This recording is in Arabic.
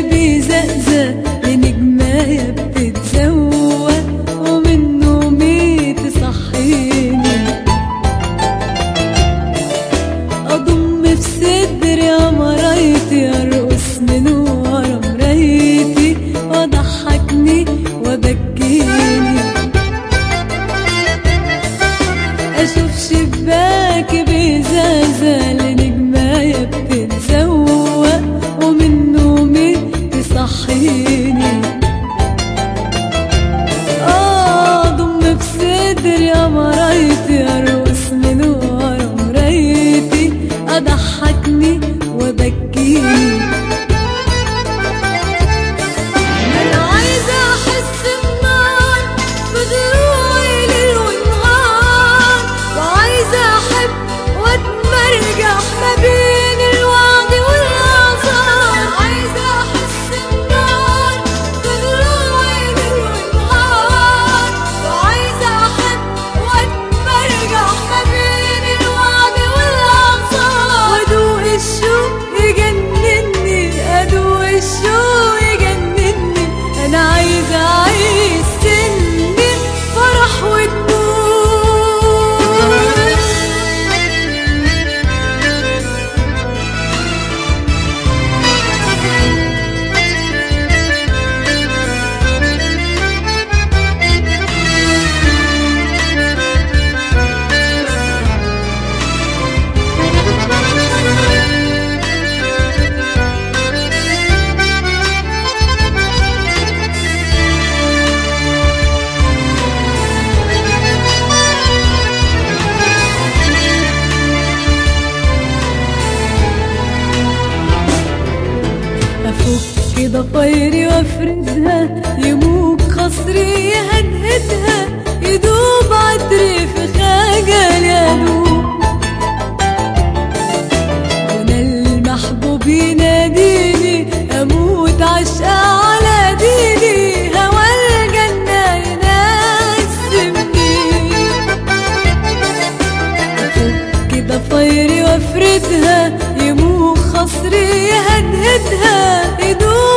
بيزقزق لنجماية بتتزوق ومن نومي تصحيني. أضم في صدري قمرايتي أرقص من ورا مرايتي وضحكني وبكيني. أشوف شباكي بيزقزق لنجماية بتتزوق ومن نومي تصحيني. أضم في صدري قمرايتي أرقص من ورا مرايتي أضحكني وبكيني. أنا عايزة أحس النار في ضلوعي ليل ونهار، وعايزة أحب وأتمرجح ما بين الوعد والآثار. عايزة أحس النار في ضلوعي ليل ونهار، وعايزة أحب وأتمرجح ما بين الوعد والآثار. وأدوق الشوق يجنني، أدوق الشوق يجنني. أنا عايزة أعيش سني فرح ودموع. أفك ضفايري وافردها، يموج خصري يهدهدها، يدوب عطري في خجل يدوب. هنا المحبوب يناديني، أموت عشقة على ديني، هوا الجنة ينسمني. أفك ضفايري وافردها، يموج خصري يهدهدها، يدوب